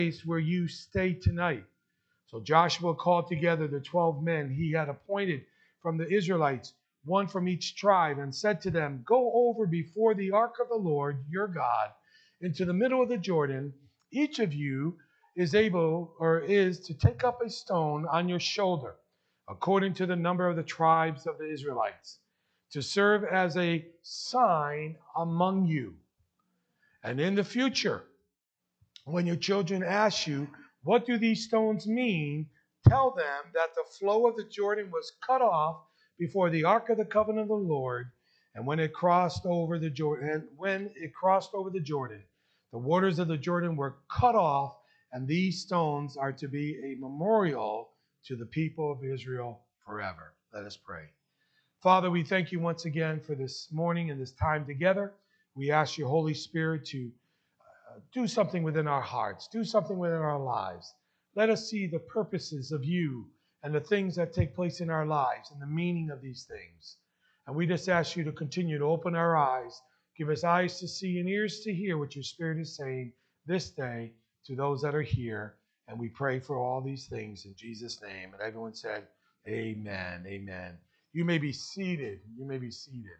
place where you stay tonight. So Joshua called together the 12 men he had appointed from the Israelites, one from each tribe, and said to them, "Go over before the ark of the Lord your God into the middle of the Jordan. Each of you is able or is to take up a stone on your shoulder, according to the number of the tribes of the Israelites, to serve as a sign among you. And in the future, when your children ask you, 'What do these stones mean?' tell them that the flow of the Jordan was cut off before the ark of the covenant of the Lord, and when it crossed over the Jordan, the waters of the Jordan were cut off, and these stones are to be a memorial to the people of Israel forever." Let us pray. Father, we thank you once again for this morning and this time together. We ask your Holy Spirit to do something within our hearts, do something within our lives. Let us see the purposes of you and the things that take place in our lives and the meaning of these things. And we just ask you to continue to open our eyes, give us eyes to see and ears to hear what your Spirit is saying this day to those that are here. And we pray for all these things in Jesus' name. And everyone said, amen, amen. You may be seated. You may be seated.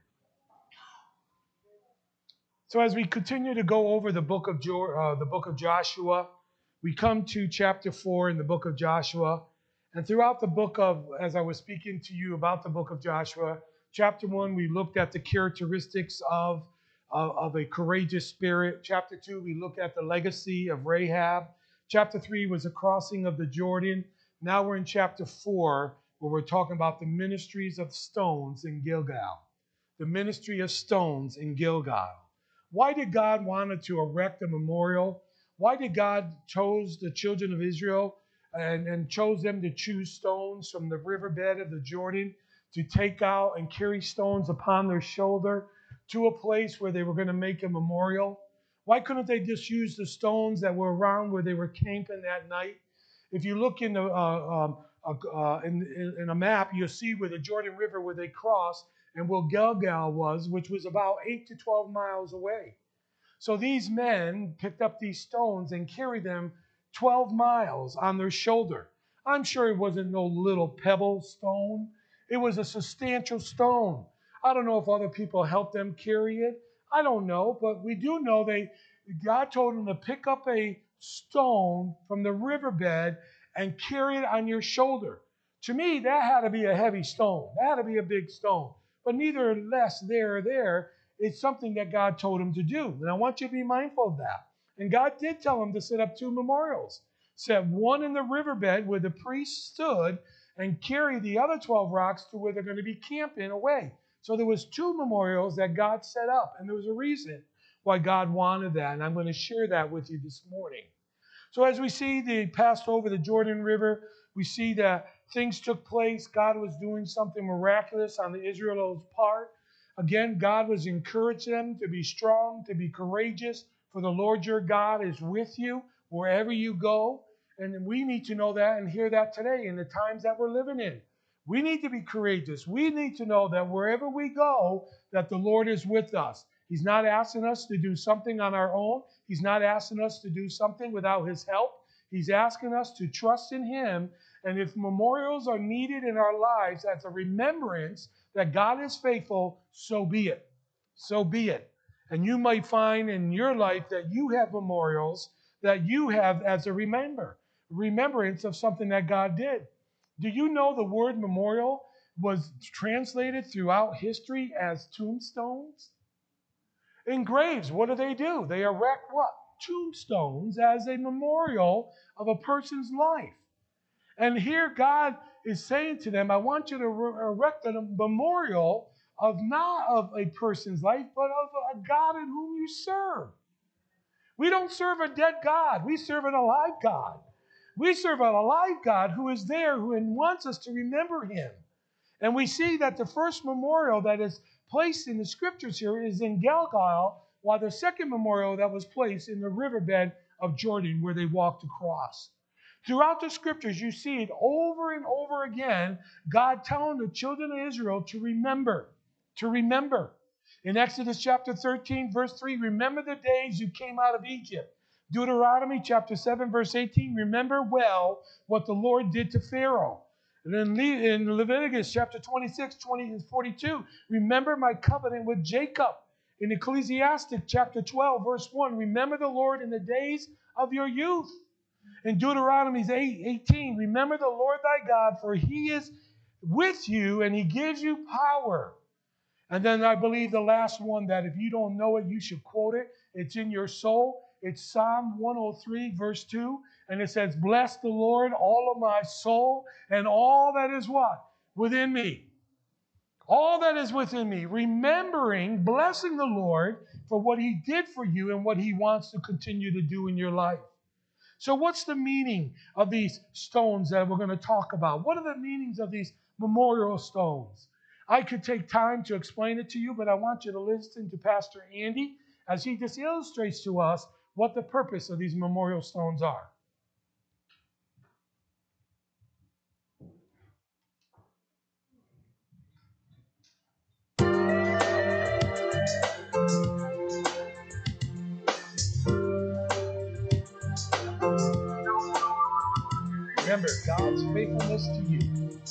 So as we continue to go over the book of Joshua, we come to chapter 4 in the book of Joshua. And throughout the book as I was speaking to you about the book of Joshua, chapter 1, we looked at the characteristics of a courageous spirit. Chapter 2, we looked at the legacy of Rahab. Chapter 3 was the crossing of the Jordan. Now we're in chapter 4, where we're talking about the ministries of stones in Gilgal. The ministry of stones in Gilgal. Why did God want to erect a memorial? Why did God chose the children of Israel and chose them to choose stones from the riverbed of the Jordan to take out and carry stones upon their shoulder to a place where they were going to make a memorial? Why couldn't they just use the stones that were around where they were camping that night? If you look in a map, you'll see where the Jordan River, where they crossed, and where Gilgal was, which was about 8 to 12 miles away. So these men picked up these stones and carried them 12 miles on their shoulder. I'm sure it wasn't no little pebble stone. It was a substantial stone. I don't know if other people helped them carry it. I don't know, but we do know God told them to pick up a stone from the riverbed and carry it on your shoulder. To me, that had to be a heavy stone. That had to be a big stone. But neither less there. It's something that God told him to do. And I want you to be mindful of that. And God did tell him to set up 2 memorials. Set one in the riverbed where the priest stood and carry the other 12 rocks to where they're going to be camping away. So there was 2 memorials that God set up. And there was a reason why God wanted that. And I'm going to share that with you this morning. So as we see they passed over the Jordan River, we see that things took place. God was doing something miraculous on the Israelites' part. Again, God was encouraging them to be strong, to be courageous, for the Lord your God is with you wherever you go. And we need to know that and hear that today in the times that we're living in. We need to be courageous. We need to know that wherever we go, that the Lord is with us. He's not asking us to do something on our own. He's not asking us to do something without his help. He's asking us to trust in him. And if memorials are needed in our lives as a remembrance that God is faithful, so be it. So be it. And you might find in your life that you have memorials that you have as a remembrance of something that God did. Do you know the word memorial was translated throughout history as tombstones? In graves, what do? They erect what? Tombstones as a memorial of a person's life. And here God is saying to them, I want you to erect a memorial of not of a person's life, but of a God in whom you serve. We don't serve a dead God. We serve an alive God. We serve an alive God who is there, who wants us to remember him. And we see that the first memorial that is placed in the scriptures here is in Gilgal, while the second memorial that was placed in the riverbed of Jordan where they walked across. Throughout the scriptures, you see it over and over again, God telling the children of Israel to remember. To remember. In Exodus chapter 13, verse 3, remember the days you came out of Egypt, Deuteronomy chapter 7, verse 18, remember well what the Lord did to Pharaoh. And then in Leviticus chapter 26, 20 and 42, remember my covenant with Jacob. In Ecclesiastic chapter 12, verse 1, remember the Lord in the days of your youth. In Deuteronomy 8:18, remember the Lord thy God, for he is with you and he gives you power. And then I believe the last one that if you don't know it, you should quote it. It's in your soul. It's Psalm 103, verse 2. And it says, bless the Lord, all of my soul, and all that is what? Within me. All that is within me. Remembering, blessing the Lord for what he did for you and what he wants to continue to do in your life. So what's the meaning of these stones that we're going to talk about? What are the meanings of these memorial stones? I could take time to explain it to you, but I want you to listen to Pastor Andy as he just illustrates to us what the purpose of these memorial stones are. Remember, God's faithfulness to you.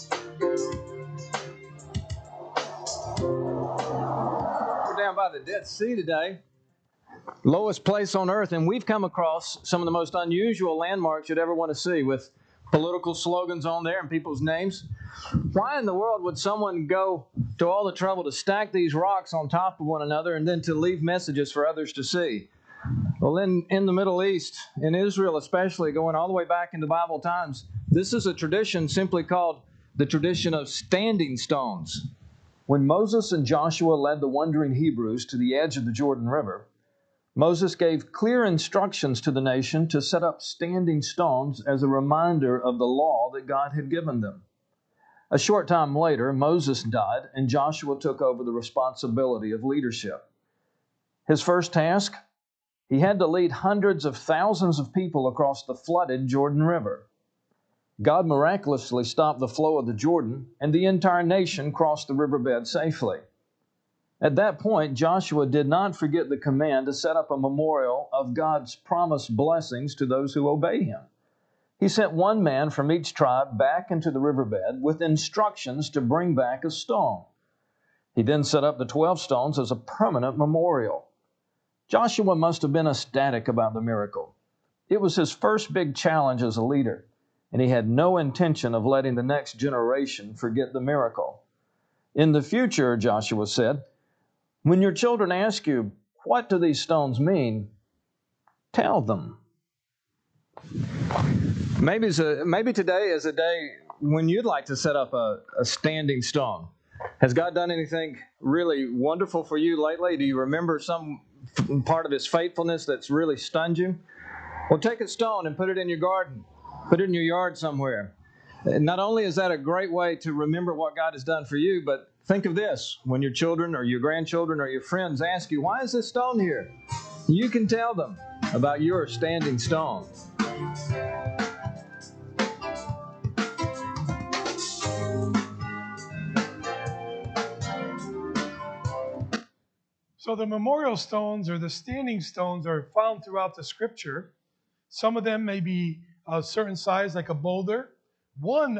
We're down by the Dead Sea today, lowest place on earth, and we've come across some of the most unusual landmarks you'd ever want to see, with political slogans on there and people's names. Why in the world would someone go to all the trouble to stack these rocks on top of one another and then to leave messages for others to see? Well, in the Middle East, in Israel especially, going all the way back into Bible times, this is a tradition simply called the tradition of standing stones. When Moses and Joshua led the wandering Hebrews to the edge of the Jordan River, Moses gave clear instructions to the nation to set up standing stones as a reminder of the law that God had given them. A short time later, Moses died, and Joshua took over the responsibility of leadership. His first task? He had to lead hundreds of thousands of people across the flooded Jordan River. God miraculously stopped the flow of the Jordan, and the entire nation crossed the riverbed safely. At that point, Joshua did not forget the command to set up a memorial of God's promised blessings to those who obey him. He sent one man from each tribe back into the riverbed with instructions to bring back a stone. He then set up the 12 stones as a permanent memorial. Joshua must have been ecstatic about the miracle. It was his first big challenge as a leader, and he had no intention of letting the next generation forget the miracle. In the future, Joshua said, when your children ask you, what do these stones mean? Tell them. Maybe today is a day when you'd like to set up a standing stone. Has God done anything really wonderful for you lately? Do you remember some part of his faithfulness that's really stunned you? Well, take a stone and put it in your garden. Put it in your yard somewhere. Not only is that a great way to remember what God has done for you, but think of this. When your children or your grandchildren or your friends ask you, why is this stone here? You can tell them about your standing stone. So the memorial stones or the standing stones are found throughout the scripture. Some of them may be a certain size, like a boulder. One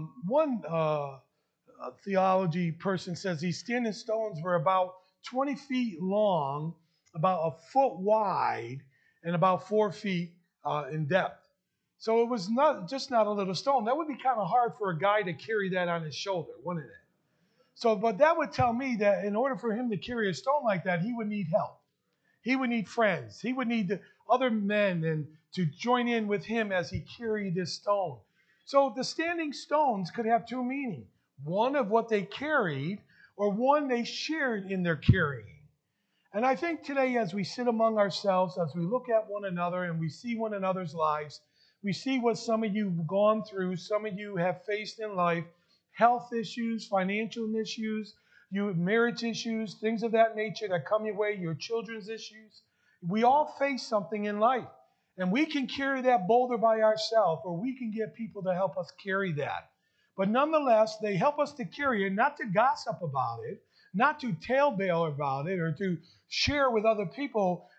theology person says these standing stones were about 20 feet long, about a foot wide, and about 4 feet in depth. So it was not a little stone. That would be kind of hard for a guy to carry that on his shoulder, wouldn't it? So, but that would tell me that in order for him to carry a stone like that, he would need help. He would need friends. He would need other men and to join in with him as he carried this stone. So the standing stones could have two meanings. One of what they carried, or one they shared in their carrying. And I think today, as we sit among ourselves, as we look at one another and we see one another's lives, we see what some of you have gone through, some of you have faced in life, health issues, financial issues, marriage issues, things of that nature that come your way, your children's issues. We all face something in life. And we can carry that boulder by ourselves, or we can get people to help us carry that. But nonetheless, they help us to carry it, not to gossip about it, not to talebear about it, or to share with other people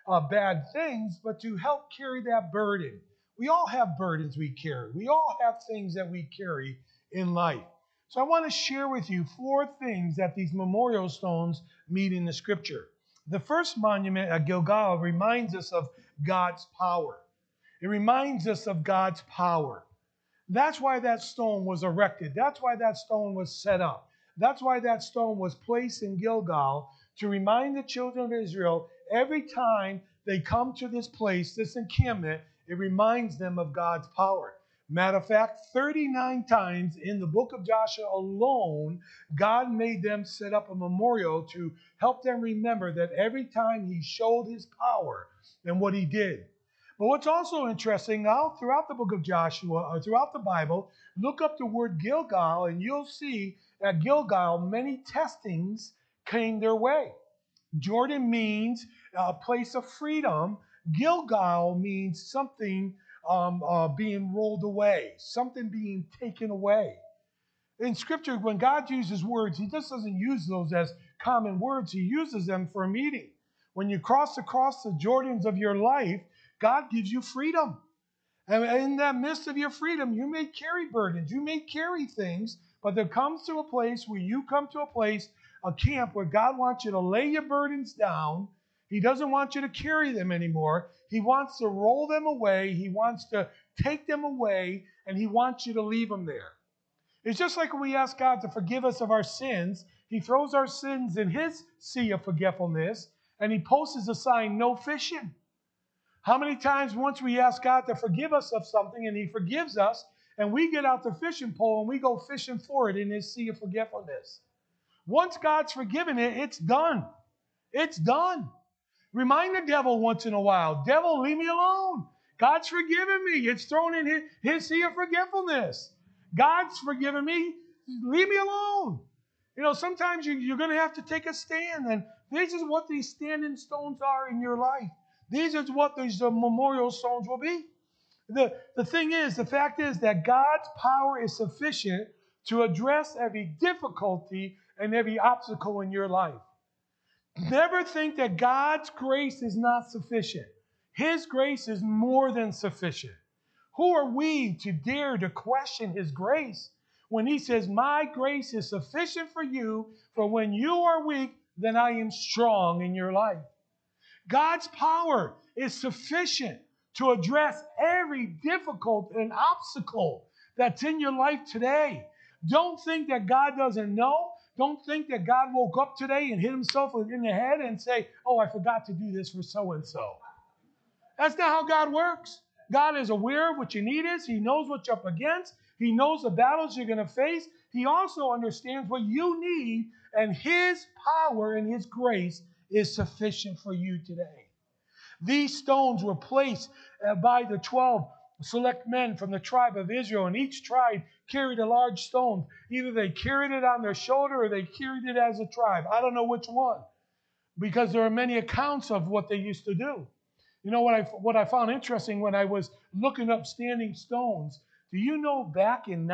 bad things, but to help carry that burden. We all have burdens we carry. We all have things that we carry in life. So I want to share with you 4 things that these memorial stones mean in the scripture. The first monument at Gilgal reminds us of God's power. It reminds us of God's power. That's why that stone was erected. That's why that stone was set up. That's why that stone was placed in Gilgal, to remind the children of Israel every time they come to this place, this encampment, it reminds them of God's power. Matter of fact, 39 times in the book of Joshua alone, God made them set up a memorial to help them remember that every time he showed his power and what he did. But what's also interesting now, throughout the book of Joshua, or throughout the Bible, look up the word Gilgal, and you'll see at Gilgal many testings came their way. Jordan means a place of freedom. Gilgal means something being rolled away, something being taken away. In Scripture, when God uses words, he just doesn't use those as common words. He uses them for a meaning. When you cross across the Jordans of your life, God gives you freedom. And in that midst of your freedom, you may carry burdens, you may carry things, but there comes to a place where you come to a place, a camp, where God wants you to lay your burdens down. He doesn't want you to carry them anymore. He wants to roll them away. He wants to take them away, and he wants you to leave them there. It's just like when we ask God to forgive us of our sins. He throws our sins in his sea of forgetfulness, and he posts a sign, no fishing. How many times once we ask God to forgive us of something and he forgives us, and we get out the fishing pole and we go fishing for it in his sea of forgetfulness? Once God's forgiven it, it's done. It's done. Remind the devil once in a while, devil, leave me alone. God's forgiven me. It's thrown in his sea of forgetfulness. God's forgiven me. Leave me alone. You know, sometimes you're going to have to take a stand, and this is what these standing stones are in your life. These are what these memorial stones will be. The fact is that God's power is sufficient to address every difficulty and every obstacle in your life. Never think that God's grace is not sufficient. His grace is more than sufficient. Who are we to dare to question his grace when he says, my grace is sufficient for you, for when you are weak, then I am strong in your life. God's power is sufficient to address every difficult and obstacle that's in your life today. Don't think that God doesn't know. Don't think that God woke up today and hit himself in the head and say, oh, I forgot to do this for so-and-so. That's not how God works. God is aware of what your need is. He knows what you're up against. He knows the battles you're going to face. He also understands what you need, and his power and his grace is sufficient for you today. These stones were placed by the 12 select men from the tribe of Israel, and each tribe carried a large stone. Either they carried it on their shoulder or they carried it as a tribe. I don't know which one, because there are many accounts of what they used to do. You know what I found interesting when I was looking up standing stones? Do you know back in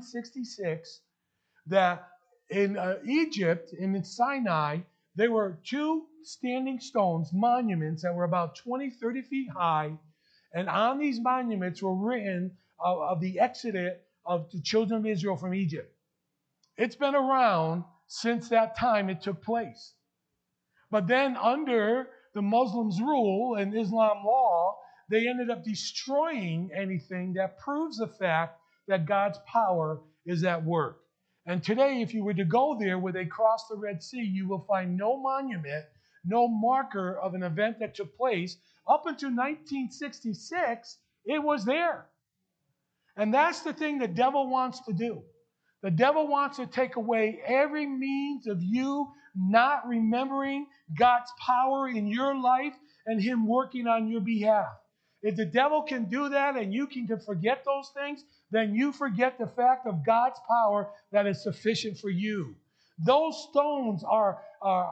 1966 that in Egypt, in Sinai, there were 2 standing stones, monuments that were about 20, 30 feet high, and on these monuments were written of the exodus of the children of Israel from Egypt. It's been around since that time it took place. But then under the Muslims' rule and Islam law, they ended up destroying anything that proves the fact that God's power is at work. And today, if you were to go there where they crossed the Red Sea, you will find no monument, no marker of an event that took place. Up until 1966, it was there. And that's the thing the devil wants to do. The devil wants to take away every means of you not remembering God's power in your life and him working on your behalf. If the devil can do that and you can forget those things, then you forget the fact of God's power that is sufficient for you. Those stones are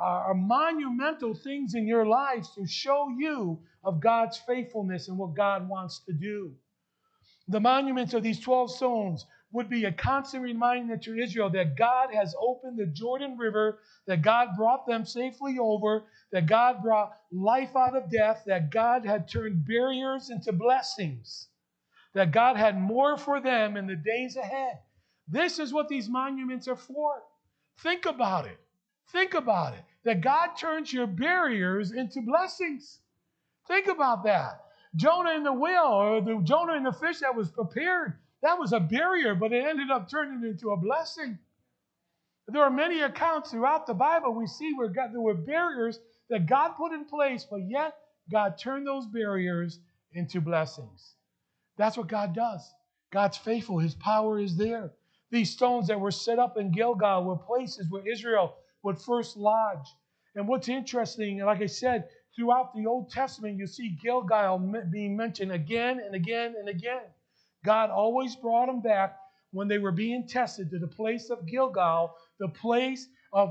monumental things in your lives to show you of God's faithfulness and what God wants to do. The monuments of these 12 stones would be a constant reminder to Israel that God has opened the Jordan River, that God brought them safely over, that God brought life out of death, that God had turned barriers into blessings, that God had more for them in the days ahead. This is what these monuments are for. Think about it. Think about it. That God turns your barriers into blessings. Think about that. Jonah in the whale, or the Jonah in the fish that was prepared, that was a barrier, but it ended up turning into a blessing. There are many accounts throughout the Bible we see where there were barriers that God put in place, but yet God turned those barriers into blessings. That's what God does. God's faithful. His power is there. These stones that were set up in Gilgal were places where Israel would first lodge. And what's interesting, like I said, throughout the Old Testament, you see Gilgal being mentioned again and again and again. God always brought them back when they were being tested to the place of Gilgal, the place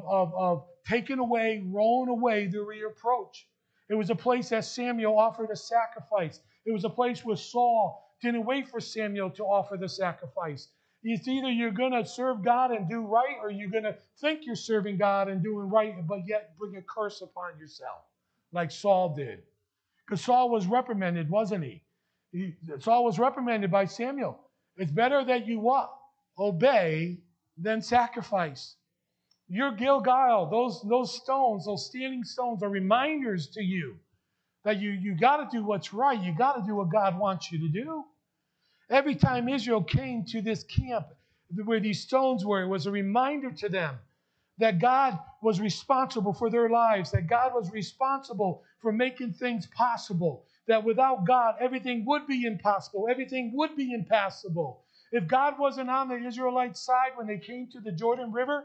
of taking away, rolling away the reproach. It was a place that Samuel offered a sacrifice. It was a place where Saul didn't wait for Samuel to offer the sacrifice. It's either you're going to serve God and do right, or you're going to think you're serving God and doing right, but yet bring a curse upon yourself, like Saul did. Because Saul was reprimanded, wasn't he? Saul was reprimanded by Samuel. It's better that you what? Obey than sacrifice. Your Gilgal, those stones, those standing stones are reminders to you that you got to do what's right. You got to do what God wants you to do. Every time Israel came to this camp where these stones were, it was a reminder to them that God was responsible for their lives, that God was responsible for making things possible, that without God, everything would be impossible, everything would be impassable. If God wasn't on the Israelites' side when they came to the Jordan River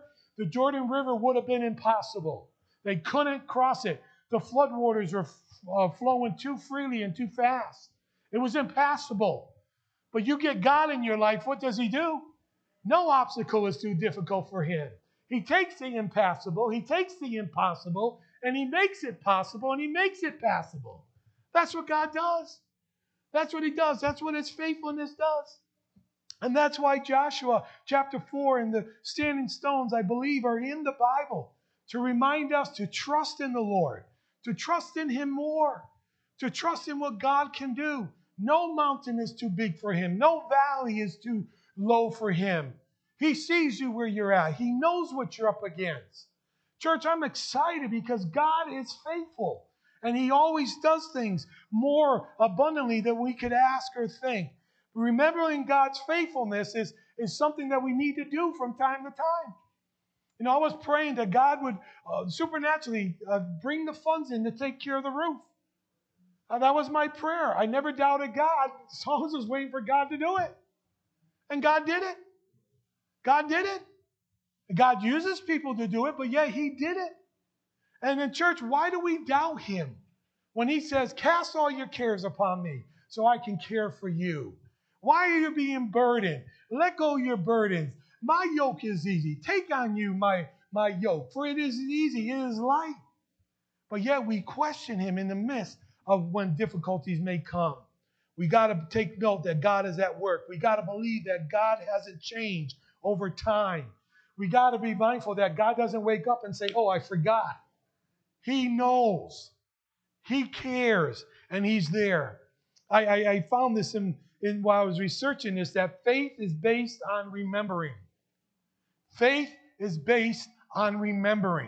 would have been impossible. They couldn't cross it. The floodwaters were flowing too freely and too fast. It was impassable. But you get God in your life, what does he do? No obstacle is too difficult for him. He takes the impassable, he takes the impossible, and he makes it possible, and he makes it passable. That's what God does. That's what he does. That's what his faithfulness does. And that's why Joshua chapter 4 and the standing stones, I believe, are in the Bible to remind us to trust in the Lord, to trust in him more, to trust in what God can do. No mountain is too big for him. No valley is too low for him. He sees you where you're at. He knows what you're up against. Church, I'm excited because God is faithful. And he always does things more abundantly than we could ask or think. Remembering God's faithfulness is something that we need to do from time to time. You know, I was praying that God would supernaturally bring the funds in to take care of the roof. That was my prayer. I never doubted God. So I was just waiting for God to do it. And God did it. God did it. God uses people to do it, but yet he did it. And in church, why do we doubt him? When he says, cast all your cares upon me so I can care for you. Why are you being burdened? Let go of your burdens. My yoke is easy. Take on you my yoke, for it is easy, it is light. But yet we question him in the midst of when difficulties may come. We got to take note that God is at work. We got to believe that God hasn't changed over time. We got to be mindful that God doesn't wake up and say, oh, I forgot. He knows. He cares, and he's there. I found this in while I was researching this, that faith is based on remembering. Faith is based on remembering.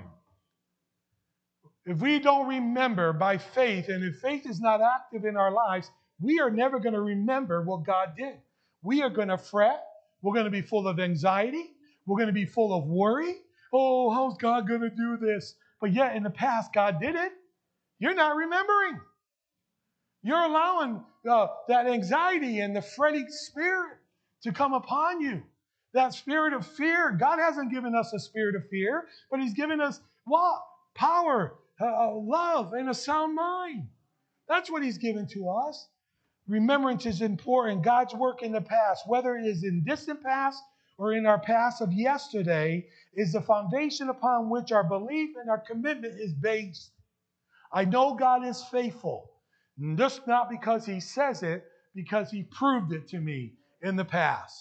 If we don't remember by faith, and if faith is not active in our lives, we are never going to remember what God did. We are going to fret. We're going to be full of anxiety. We're going to be full of worry. Oh, how's God going to do this? But yet in the past, God did it. You're not remembering. You're allowing that anxiety and the fretting spirit to come upon you. That spirit of fear. God hasn't given us a spirit of fear, but he's given us what? Power, love, and a sound mind. That's what he's given to us. Remembrance is important. God's work in the past, whether it is in distant past or in our past of yesterday, is the foundation upon which our belief and our commitment is based. I know God is faithful. Just not because he says it, because he proved it to me in the past.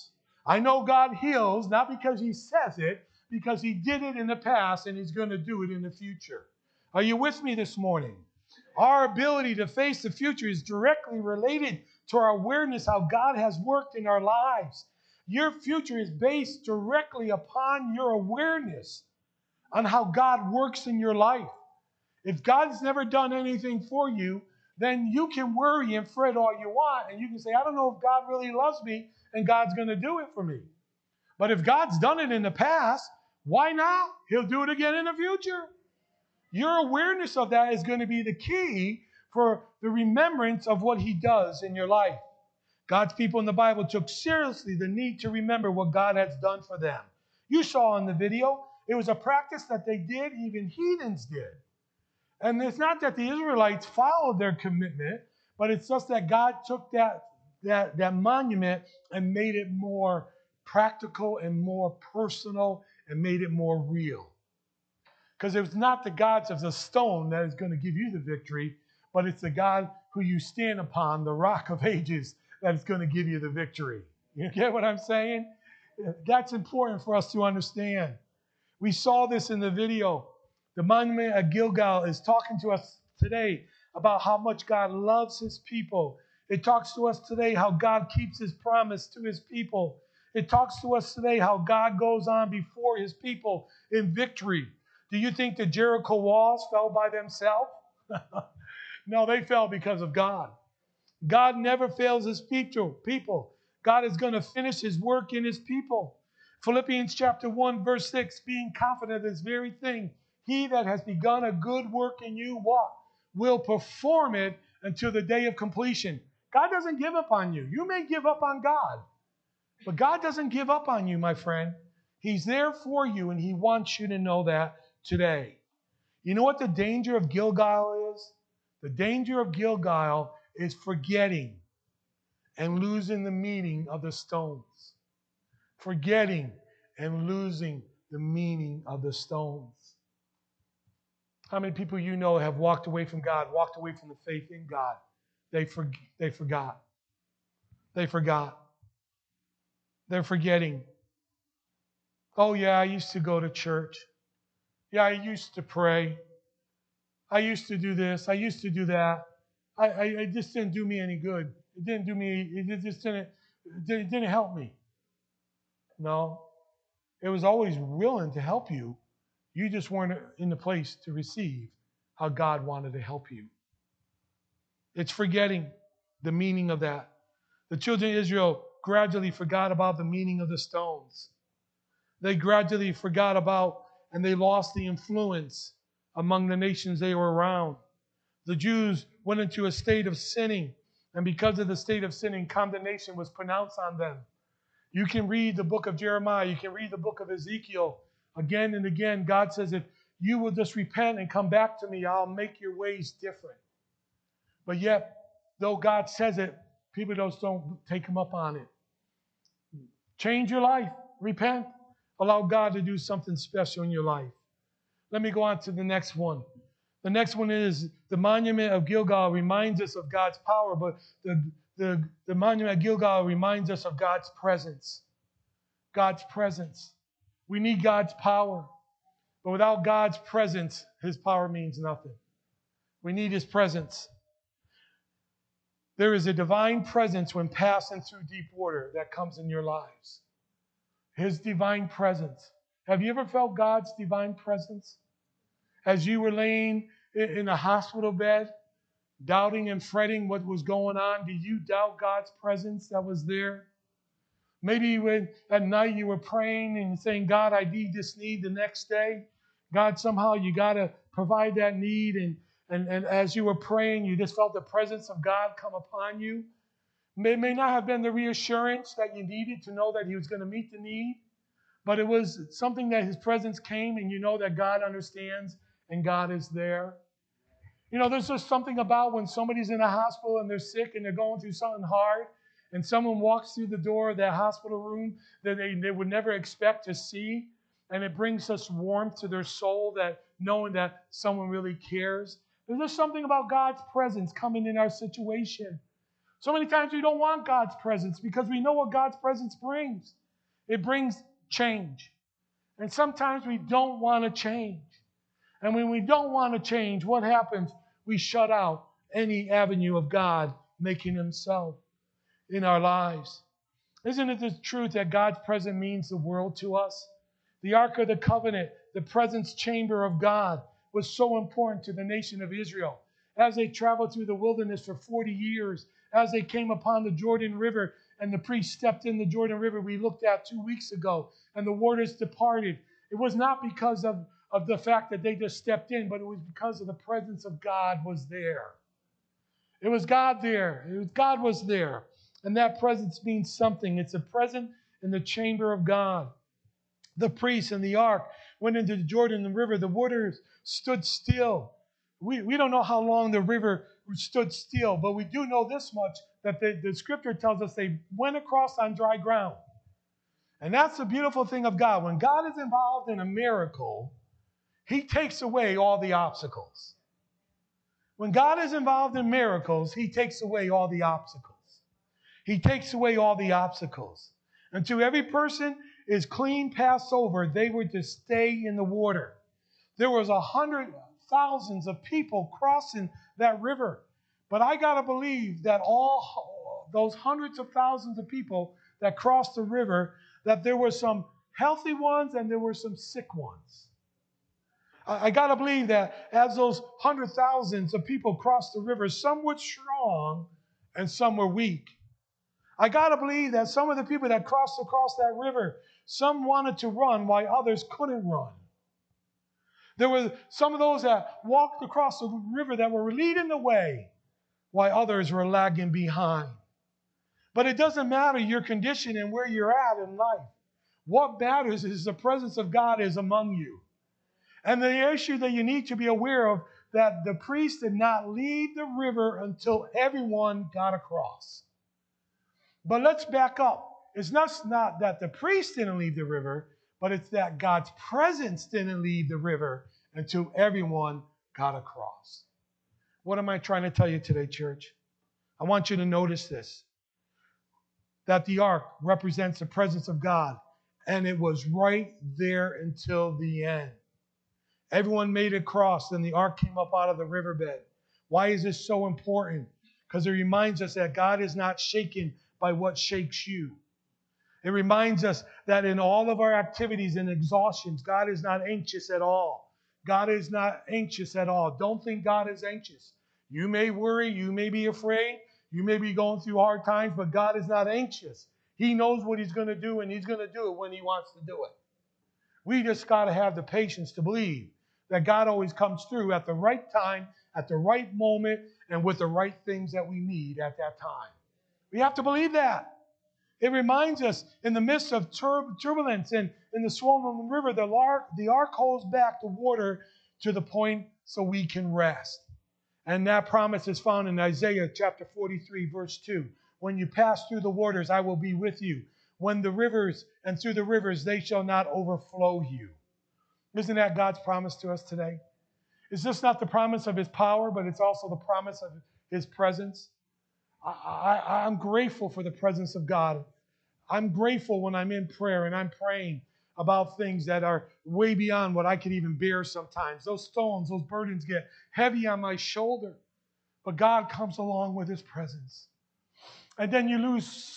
I know God heals, not because he says it, because he did it in the past and he's going to do it in the future. Are you with me this morning? Our ability to face the future is directly related to our awareness how God has worked in our lives. Your future is based directly upon your awareness on how God works in your life. If God's never done anything for you, then you can worry and fret all you want, and you can say, I don't know if God really loves me, and God's going to do it for me. But if God's done it in the past, why not? He'll do it again in the future. Your awareness of that is going to be the key for the remembrance of what he does in your life. God's people in the Bible took seriously the need to remember what God has done for them. You saw in the video, it was a practice that they did, even heathens did. And it's not that the Israelites followed their commitment, but it's just that God took that monument and made it more practical and more personal and made it more real. Because it was not the gods of the stone that is going to give you the victory, but it's the God who you stand upon, the rock of ages, that is going to give you the victory. You get what I'm saying? That's important for us to understand. We saw this in the video. The monument at Gilgal is talking to us today about how much God loves his people. It talks to us today how God keeps his promise to his people. It talks to us today how God goes on before his people in victory. Do you think the Jericho walls fell by themselves? No, they fell because of God. God never fails his people. God is going to finish his work in his people. Philippians chapter 1, verse 6, being confident of this very thing, he that has begun a good work in you, what? Will perform it until the day of completion. God doesn't give up on you. You may give up on God, but God doesn't give up on you, my friend. He's there for you, and he wants you to know that today. You know what the danger of Gilgal is? The danger of Gilgal is forgetting and losing the meaning of the stones. Forgetting and losing the meaning of the stones. How many people you know have walked away from God, walked away from the faith in God? They forgot. They forgot. They're forgetting. Oh, yeah, I used to go to church. Yeah, I used to pray. I used to do this. I used to do that. I just didn't do me any good. It didn't do me, it didn't help me. No. It was always willing to help you. You just weren't in the place to receive how God wanted to help you. It's forgetting the meaning of that. The children of Israel gradually forgot about the meaning of the stones. They gradually forgot about and they lost the influence among the nations they were around. The Jews went into a state of sinning, and because of the state of sinning, condemnation was pronounced on them. You can read the book of Jeremiah, you can read the book of Ezekiel. Again and again, God says, if you will just repent and come back to me, I'll make your ways different. But yet, though God says it, people just don't take him up on it. Change your life. Repent. Allow God to do something special in your life. Let me go on to the next one. The next one is the monument of Gilgal reminds us of God's power, but the monument of Gilgal reminds us of God's presence. God's presence. We need God's power. But without God's presence, his power means nothing. We need his presence. There is a divine presence when passing through deep water that comes in your lives. His divine presence. Have you ever felt God's divine presence? As you were laying in a hospital bed, doubting and fretting what was going on, did you doubt God's presence that was there? Maybe when at night you were praying and saying, God, I need this need the next day. God, somehow you got to provide that need. And as you were praying, you just felt the presence of God come upon you. It may not have been the reassurance that you needed to know that he was going to meet the need, but it was something that his presence came and you know that God understands and God is there. You know, there's just something about when somebody's in a hospital and they're sick and they're going through something hard and someone walks through the door of that hospital room that they would never expect to see, and it brings us warmth to their soul, that knowing that someone really cares. There's just something about God's presence coming in our situation. So many times we don't want God's presence because we know what God's presence brings. It brings change. And sometimes we don't want to change. And when we don't want to change, what happens? We shut out any avenue of God making himself in our lives. Isn't it the truth that God's presence means the world to us? The Ark of the Covenant, the presence chamber of God, was so important to the nation of Israel. As they traveled through the wilderness for 40 years, as they came upon the Jordan River, and the priest stepped in the Jordan River we looked at 2 weeks ago, and the waters departed. It was not because of the fact that they just stepped in, but it was because of the presence of God was there. It was God there. God was there. And that presence means something. It's a present in the chamber of God. The priest and the ark went into the Jordan River. The waters stood still. We don't know how long the river stood still, but we do know this much, that the scripture tells us they went across on dry ground. And that's the beautiful thing of God. When God is involved in a miracle, he takes away all the obstacles. When God is involved in miracles, he takes away all the obstacles. He takes away all the obstacles. Until every person is clean passed over, they were to stay in the water. There was 100,000s of people crossing that river. But I got to believe that all those hundreds of thousands of people that crossed the river, that there were some healthy ones and there were some sick ones. I got to believe that as those 100,000s of people crossed the river, some were strong and some were weak. I got to believe that some of the people that crossed across that river, some wanted to run while others couldn't run. There were some of those that walked across the river that were leading the way while others were lagging behind. But it doesn't matter your condition and where you're at in life. What matters is the presence of God is among you. And the issue that you need to be aware of, that the priest did not leave the river until everyone got across. But let's back up. It's not that the priest didn't leave the river, but it's that God's presence didn't leave the river until everyone got across. What am I trying to tell you today, church? I want you to notice this, that the ark represents the presence of God, and it was right there until the end. Everyone made it across, and the ark came up out of the riverbed. Why is this so important? Because it reminds us that God is not shaken by what shakes you. It reminds us that in all of our activities and exhaustions, God is not anxious at all. God is not anxious at all. Don't think God is anxious. You may worry, you may be afraid, you may be going through hard times, but God is not anxious. He knows what he's going to do, and he's going to do it when he wants to do it. We just got to have the patience to believe that God always comes through at the right time, at the right moment, and with the right things that we need at that time. We have to believe that. It reminds us in the midst of turbulence and in the swollen river, the ark holds back the water to the point so we can rest. And that promise is found in Isaiah chapter 43, verse 2. When you pass through the waters, I will be with you. When the rivers and through the rivers, they shall not overflow you. Isn't that God's promise to us today? Is this not the promise of his power, but it's also the promise of his presence? I'm grateful for the presence of God. I'm grateful when I'm in prayer and I'm praying about things that are way beyond what I can even bear sometimes. Those stones, those burdens get heavy on my shoulder. But God comes along with his presence. And then you lose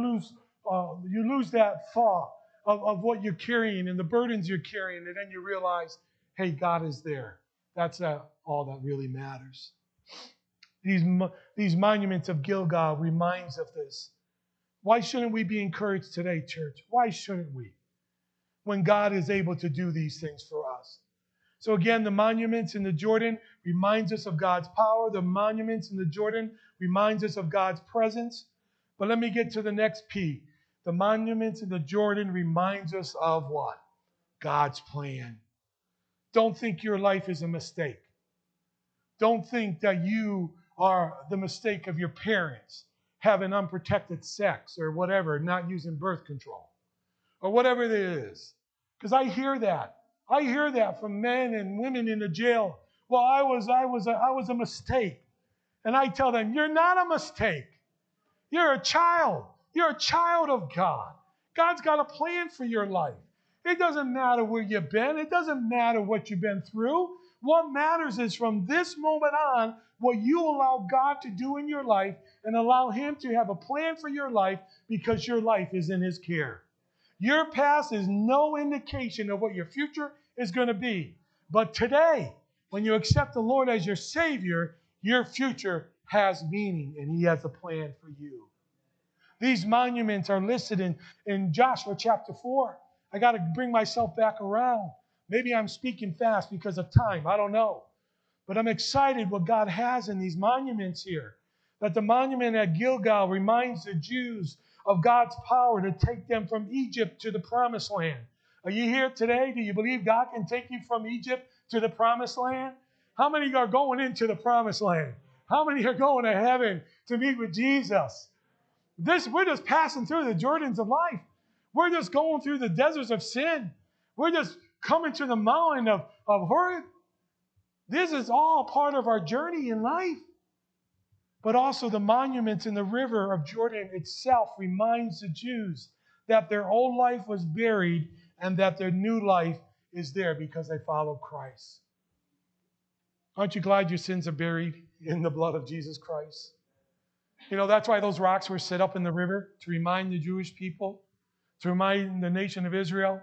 that thought of what you're carrying and the burdens you're carrying. And then you realize, hey, God is there. That's all that really matters. These monuments of Gilgal reminds of this. Why shouldn't we be encouraged today, church? Why shouldn't we? When God is able to do these things for us. So again, the monuments in the Jordan reminds us of God's power. The monuments in the Jordan reminds us of God's presence. But let me get to the next P. The monuments in the Jordan reminds us of what? God's plan. Don't think your life is a mistake. Don't think that you are the mistake of your parents having unprotected sex or whatever, not using birth control or whatever it is. Because I hear that. I hear that from men and women in the jail. Well, I was a mistake. And I tell them, you're not a mistake. You're a child. You're a child of God. God's got a plan for your life. It doesn't matter where you've been. It doesn't matter what you've been through. What matters is from this moment on, what you allow God to do in your life and allow Him to have a plan for your life because your life is in His care. Your past is no indication of what your future is going to be. But today, when you accept the Lord as your Savior, your future has meaning and He has a plan for you. These monuments are listed in Joshua chapter 4. I got to bring myself back around. Maybe I'm speaking fast because of time. I don't know. But I'm excited what God has in these monuments here. That the monument at Gilgal reminds the Jews of God's power to take them from Egypt to the promised land. Are you here today? Do you believe God can take you from Egypt to the promised land? How many are going into the promised land? How many are going to heaven to meet with Jesus? We're just passing through the Jordans of life. We're just going through the deserts of sin. We're just coming to the mountain of Horeb. This is all part of our journey in life. But also the monuments in the river of Jordan itself reminds the Jews that their old life was buried and that their new life is there because they follow Christ. Aren't you glad your sins are buried in the blood of Jesus Christ? You know, that's why those rocks were set up in the river, to remind the Jewish people, to remind the nation of Israel,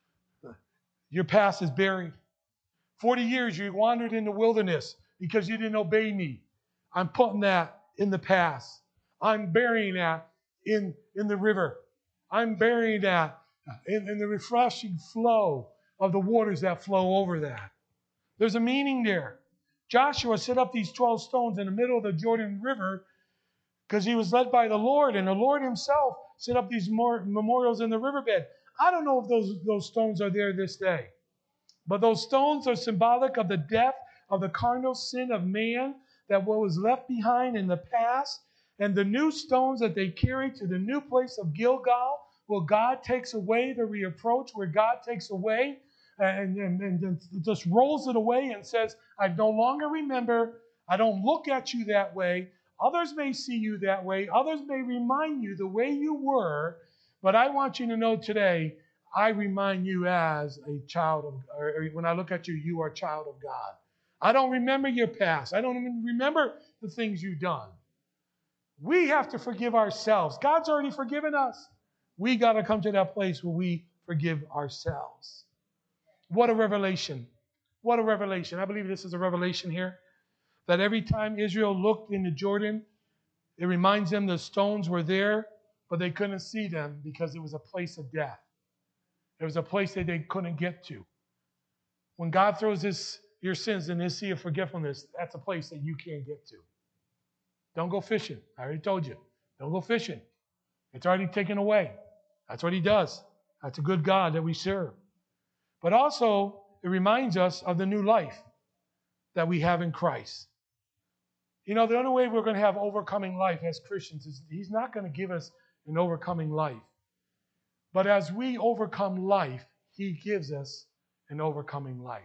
your past is buried. 40 years you wandered in the wilderness because you didn't obey me. I'm putting that in the past. I'm burying that in the river. I'm burying that in the refreshing flow of the waters that flow over that. There's a meaning there. Joshua set up these 12 stones in the middle of the Jordan River because he was led by the Lord, and the Lord himself set up these memorials in the riverbed. I don't know if those stones are there this day, but those stones are symbolic of the death of the carnal sin of man, that what was left behind in the past, and the new stones that they carry to the new place of Gilgal, where God takes away the reproach, where God takes away and just rolls it away and says, I no longer remember, I don't look at you that way. Others may see you that way. Others may remind you the way you were, but I want you to know today, I remind you as a child of, or when I look at you, you are a child of God. I don't remember your past. I don't even remember the things you've done. We have to forgive ourselves. God's already forgiven us. We got to come to that place where we forgive ourselves. What a revelation. What a revelation. I believe this is a revelation here. That every time Israel looked into Jordan, it reminds them the stones were there, but they couldn't see them because it was a place of death. It was a place that they couldn't get to. When God throws your sins in His sea of forgetfulness, that's a place that you can't get to. Don't go fishing. I already told you. Don't go fishing. It's already taken away. That's what He does. That's a good God that we serve. But also, it reminds us of the new life that we have in Christ. You know, the only way we're going to have overcoming life as Christians is He's not going to give us an overcoming life. But as we overcome life, He gives us an overcoming life.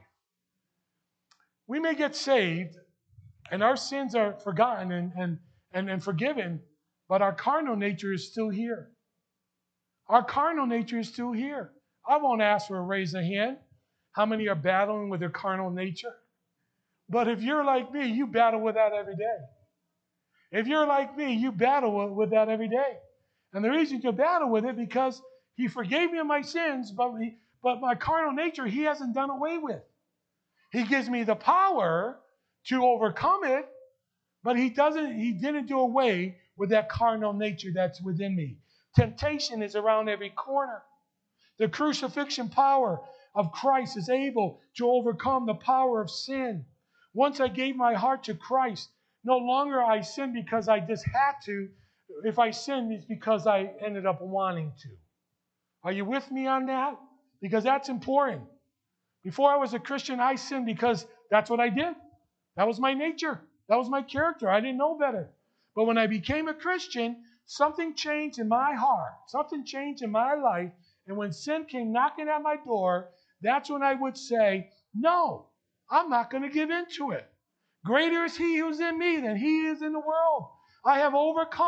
We may get saved and our sins are forgotten and forgiven, but our carnal nature is still here. Our carnal nature is still here. I won't ask for a raise of hand. How many are battling with their carnal nature? But if you're like me, you battle with that every day. If you're like me, you battle with that every day. And the reason you battle with it because He forgave me of my sins, but my carnal nature He hasn't done away with. He gives me the power to overcome it, but He didn't do away with that carnal nature that's within me. Temptation is around every corner. The crucifixion power of Christ is able to overcome the power of sin. Once I gave my heart to Christ, no longer I sin because I just had to. If I sin, it's because I ended up wanting to. Are you with me on that? Because that's important. Before I was a Christian, I sinned because that's what I did. That was my nature. That was my character. I didn't know better. But when I became a Christian, something changed in my heart. Something changed in my life. And when sin came knocking at my door, that's when I would say, no, I'm not going to give in to it. Greater is He who's in me than he is in the world. I have overcome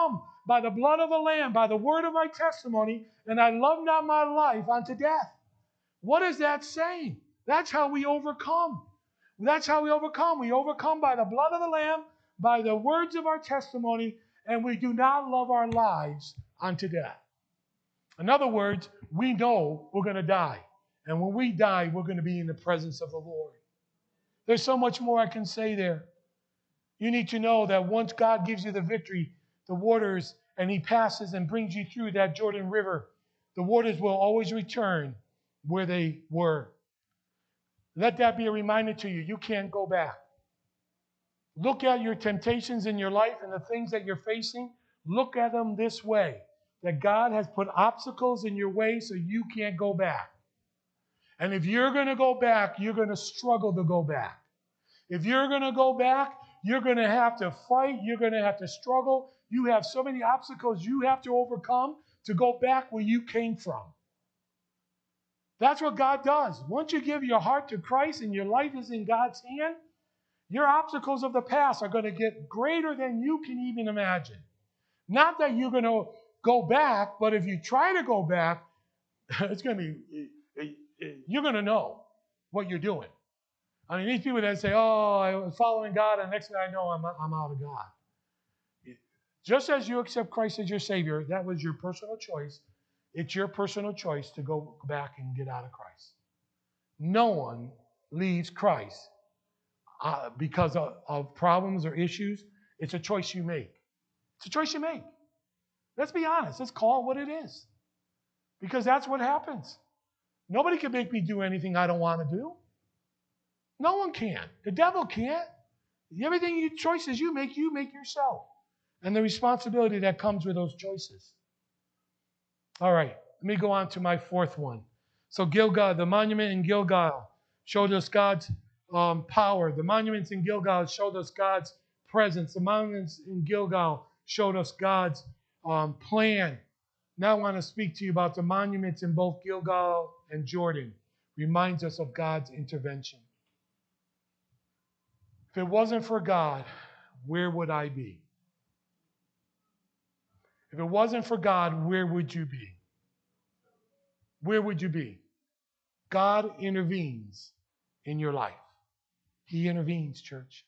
by the blood of the Lamb, by the word of my testimony, and I love not my life unto death. What is that saying? That's how we overcome. That's how we overcome. We overcome by the blood of the Lamb, by the words of our testimony, and we do not love our lives unto death. In other words, we know we're going to die. And when we die, we're going to be in the presence of the Lord. There's so much more I can say there. You need to know that once God gives you the victory, the waters, and He passes and brings you through that Jordan River, the waters will always return where they were. Let that be a reminder to you. You can't go back. Look at your temptations in your life and the things that you're facing. Look at them this way, that God has put obstacles in your way so you can't go back. And if you're going to go back, you're going to struggle to go back. If you're going to go back, you're going to have to fight. You're going to have to struggle. You have so many obstacles you have to overcome to go back where you came from. That's what God does. Once you give your heart to Christ and your life is in God's hand, your obstacles of the past are going to get greater than you can even imagine. Not that you're going to go back, but if you try to go back, it's going to be, you're going to know what you're doing. I mean, these people that say, oh, I was following God, and next thing I know, I'm out of God. Just as you accept Christ as your Savior, that was your personal choice. It's your personal choice to go back and get out of Christ. No one leaves Christ because of problems or issues. It's a choice you make. It's a choice you make. Let's be honest. Let's call it what it is. Because that's what happens. Nobody can make me do anything I don't want to do. No one can. The devil can't. Everything choices you make yourself. And the responsibility that comes with those choices. All right, let me go on to my fourth one. So Gilgal, the monument in Gilgal showed us God's power. The monuments in Gilgal showed us God's presence. The monuments in Gilgal showed us God's plan. Now I want to speak to you about the monuments in both Gilgal and Jordan. Reminds us of God's intervention. If it wasn't for God, where would I be? If it wasn't for God, where would you be? Where would you be? God intervenes in your life. He intervenes, church.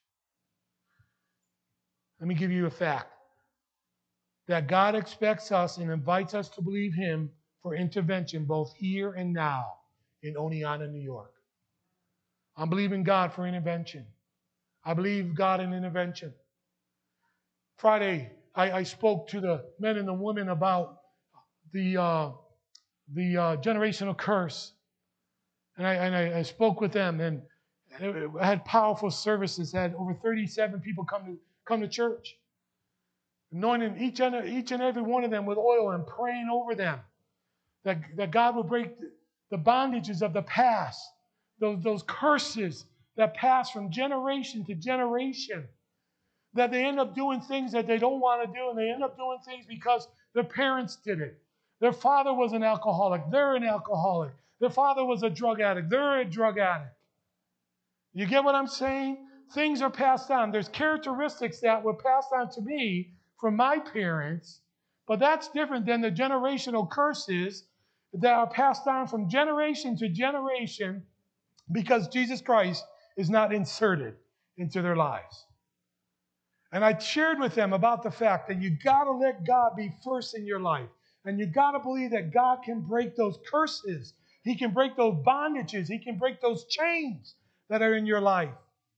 Let me give you a fact. That God expects us and invites us to believe Him for intervention both here and now in Oneonta, New York. I'm believing God for intervention. I believe God in intervention. Friday, I spoke to the men and the women about the generational curse. And I spoke with them, and I had powerful services. I had over 37 people come to church. Anointing each and every one of them with oil and praying over them. That God will break the bondages of the past. Those curses that pass from generation to generation. That they end up doing things that they don't want to do, and they end up doing things because their parents did it. Their father was an alcoholic. They're an alcoholic. Their father was a drug addict. They're a drug addict. You get what I'm saying? Things are passed on. There's characteristics that were passed on to me from my parents, but that's different than the generational curses that are passed on from generation to generation because Jesus Christ is not inserted into their lives. And I shared with them about the fact that you got to let God be first in your life. And you got to believe that God can break those curses. He can break those bondages. He can break those chains that are in your life.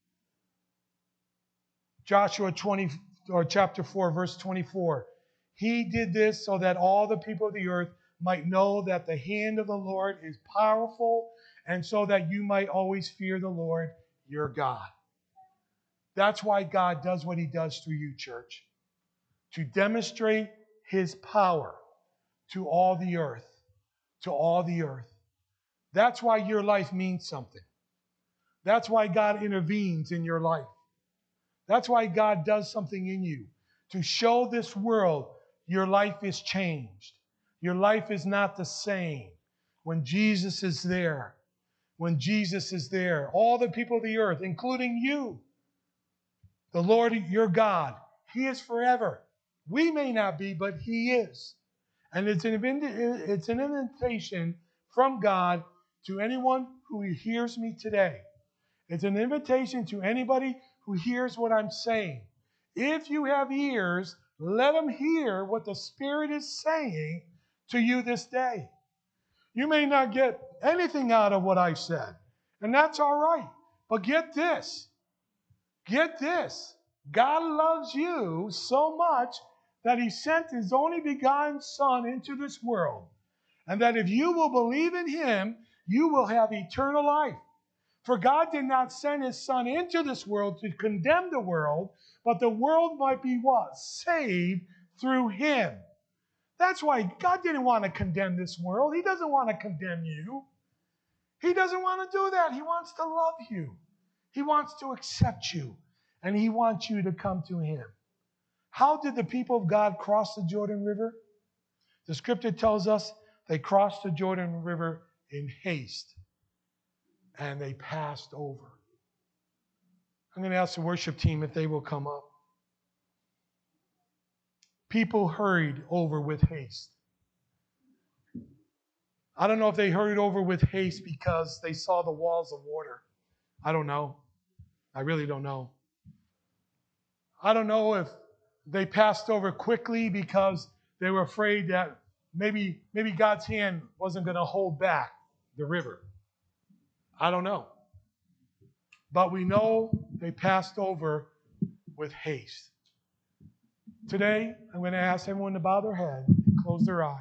Joshua chapter 4, verse 24. He did this so that all the people of the earth might know that the hand of the Lord is powerful, and so that you might always fear the Lord your God. That's why God does what He does through you, church. To demonstrate His power to all the earth. To all the earth. That's why your life means something. That's why God intervenes in your life. That's why God does something in you. To show this world your life is changed. Your life is not the same. When Jesus is there. When Jesus is there. All the people of the earth, including you. The Lord your God, He is forever. We may not be, but He is. And it's an invitation from God to anyone who hears me today. It's an invitation to anybody who hears what I'm saying. If you have ears, let them hear what the Spirit is saying to you this day. You may not get anything out of what I said, and that's all right. But get this. Get this. God loves you so much that He sent His only begotten Son into this world. And that if you will believe in Him, you will have eternal life. For God did not send His Son into this world to condemn the world, but the world might be what? Saved through Him. That's why God didn't want to condemn this world. He doesn't want to condemn you. He doesn't want to do that. He wants to love you. He wants to accept you. And He wants you to come to Him. How did the people of God cross the Jordan River? The scripture tells us they crossed the Jordan River in haste. And they passed over. I'm going to ask the worship team if they will come up. People hurried over with haste. I don't know if they hurried over with haste because they saw the walls of water. I don't know. I really don't know. I don't know if they passed over quickly because they were afraid that maybe God's hand wasn't going to hold back the river. I don't know. But we know they passed over with haste. Today, I'm going to ask everyone to bow their head and close their eyes.